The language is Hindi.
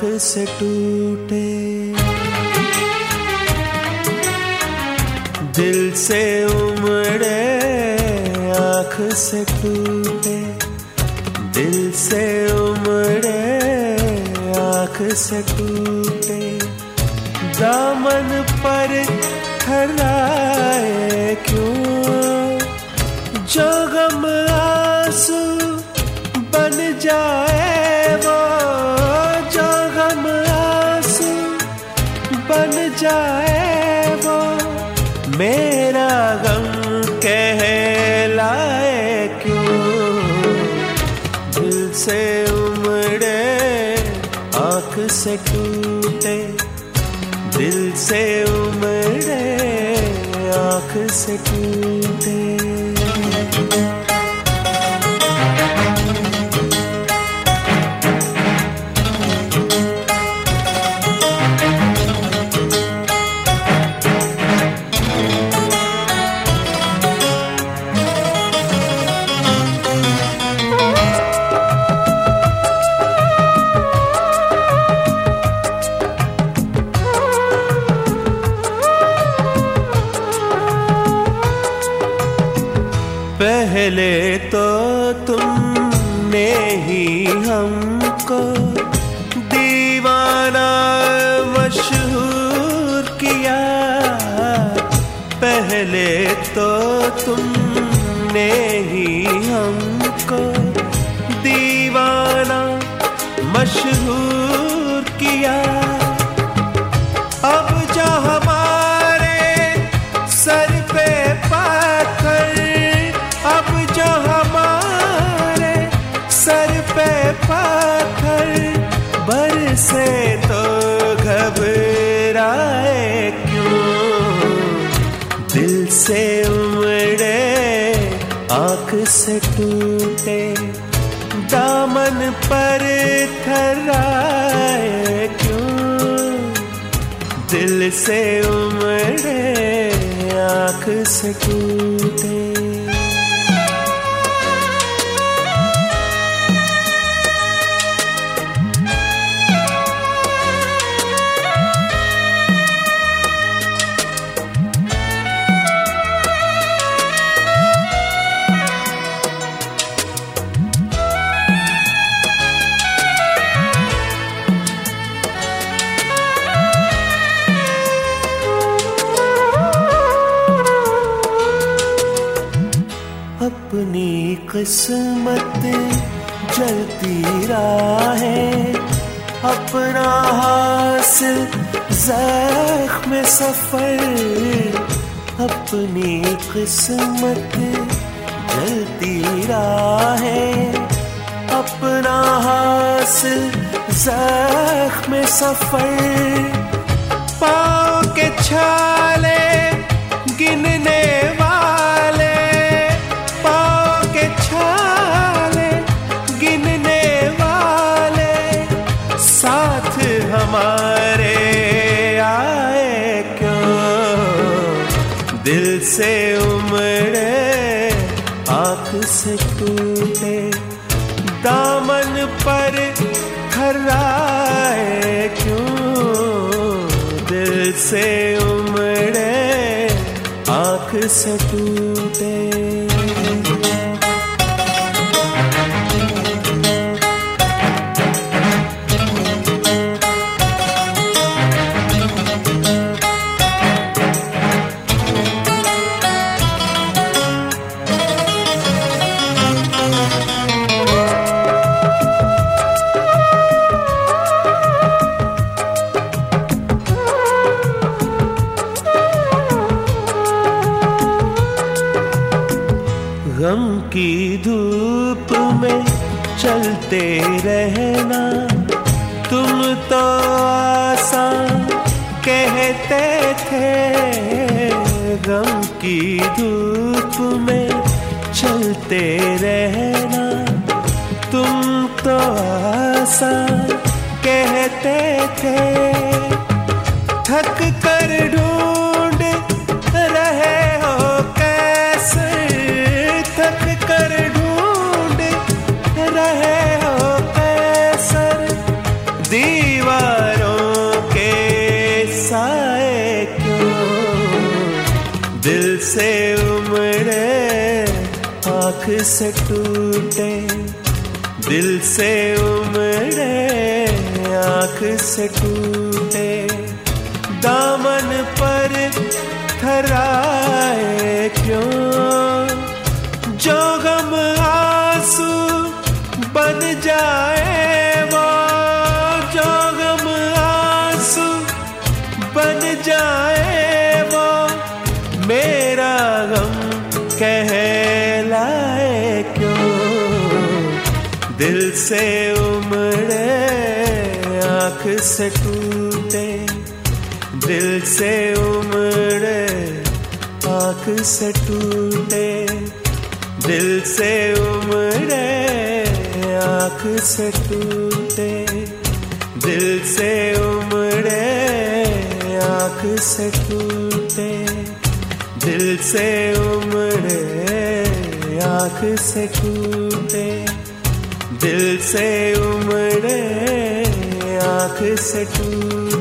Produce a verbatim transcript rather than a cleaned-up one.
से टूटे, दिल से उमड़े आँख से टूटे, दिल से उमड़े आँख से टूटे, दामन पर ठहराए क्यों, जो गम आंसू बन जाए वो, जो गम आंसू बन जाए वो, मेरा गम कहलाए क्यों, दिल से उमड़े आँख से टूटे, दिल से उमड़े आँख से टूटे। पहले तो तुमने ही हमको दीवाना मशहूर किया, पहले तो तुमने ही हमको दीवाना मशहूर किया, अब जो हमारे सर पे पत्थर, अब जो हमारे सर पे पत्थर बरसे तो घबराए क्यों, दिल से उमड़े आँख से टूटे, दामन पर ठहराए क्यों, दिल से उमड़े आँख से टूटे। अपनी किस्मत जलती राहें, अपना हासिल ज़ख्म सफ़र, अपनी किस्मत जलती राहें, अपना हासिल ज़ख्म सफ़र, पाँव के छाले गिनने वाले, हमारे आए क्यों, दिल से उमड़े आँख से टूटे, दामन पर ठहराए क्यों, दिल से उमड़े आँख से टूटे। गम की धूप में चलते रहना, तुम तो आसान कहते थे, गम की धूप में चलते रहना, तुम तो आसान कहते थे, थक कर ढूंढ रहे हो कैसे, थक कर ढूंढ रहे हो कैसे, दीवार से उमड़े आँख से टूटे, दिल से उमड़े आँख से टूटे। दामन पर थराए क्यों जो गम आंसू बन जाए वो, जो गम आंसू बन जाए वो, मेरा गम कहलाए क्यों। दिल से उमड़े आँख से टूटे, दिल से उमड़े आँख से टूटे, दिल से उमड़े आँख से टूटे, दिल से उमड़े आँख से टूटे, दिल से उमड़े आँख से टूटे, दिल से उमड़े आँख से टूटे।